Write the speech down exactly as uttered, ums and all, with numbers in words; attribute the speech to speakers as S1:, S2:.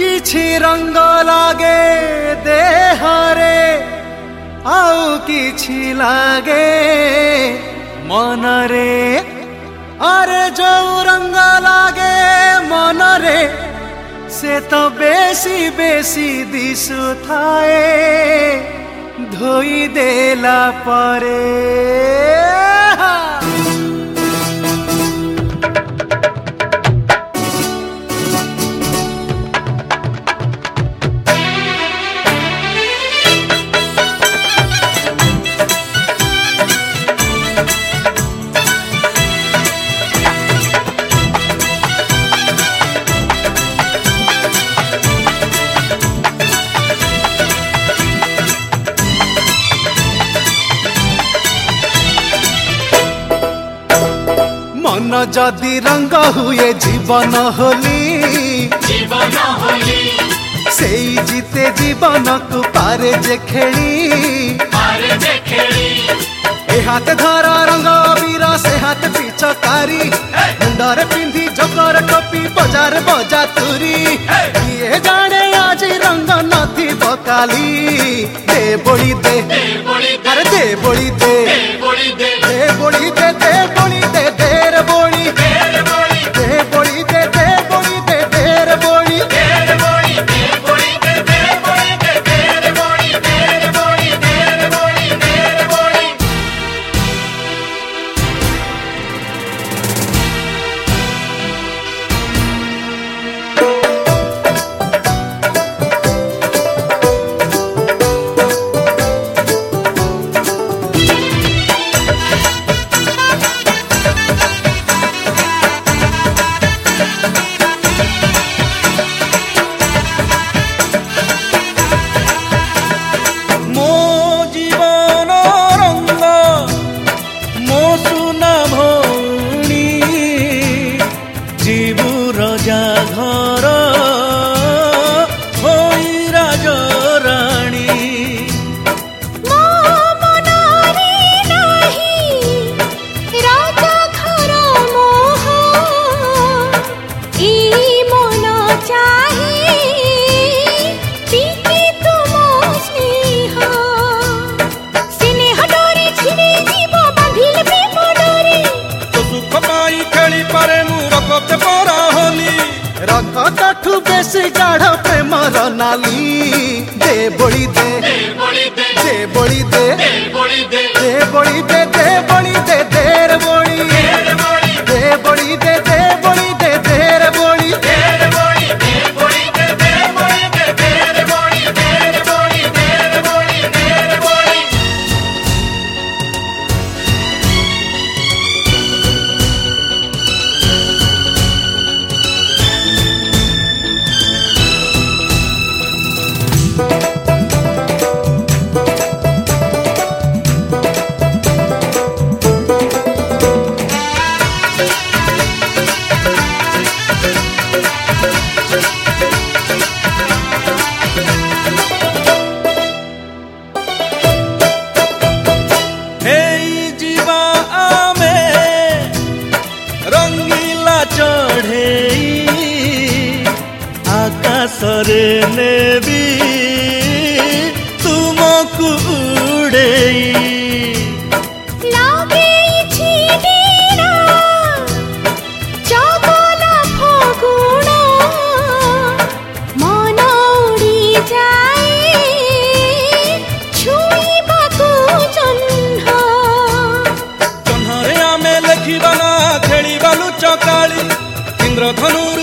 S1: किछि रंग लागे देहरे आउ किछि लागे मनरे अरे जो रंग लागे मनरे से तो बेसी बेसी दिसु थाए धोई देला परे मन जदि रंग हुए जीवन होली
S2: जीवन होली
S1: से जीते जीवन को पारे जे खेली
S2: पारे जे खेली
S1: ए हाथ धर रंग वीर से हाथ पिचकारी मुंडर पिंधी जकर टोपी बजार बजा तुरी ये जाने आज रंग नथी बकाली दे बोली दे अरे दे बोली दे दे बोली दे दे बोली दे देर बोली दे बोली दे दे बोली दे देर बोली घर होई राजराणी
S3: मो मनरे नाही राजा घर मोह ई मन चाहे टिके तुम स्नेह स्नेह डोरे छिड़े जीव बांधिल प्रेम डोरे
S2: तो सुख पाई खेली पारे मु रखते परा होली
S1: रख तठू बेसी गाढ़ प्रेमर नाली दे बोली दे दे बोली दे दे बोली दे दे बोली दे दे बोली दे देर बोली दे बोली दे दे बोली दे देर बोली
S2: आकाशरे नेबी तुमको उड़ेई
S3: लागे छिड़ीना जगला फगुण मन उड़ी जाए छुईबाकू जह्न
S2: जह्नरे आमे लेखिबा ना खेलिबा लुचकाली इंद्रधनुर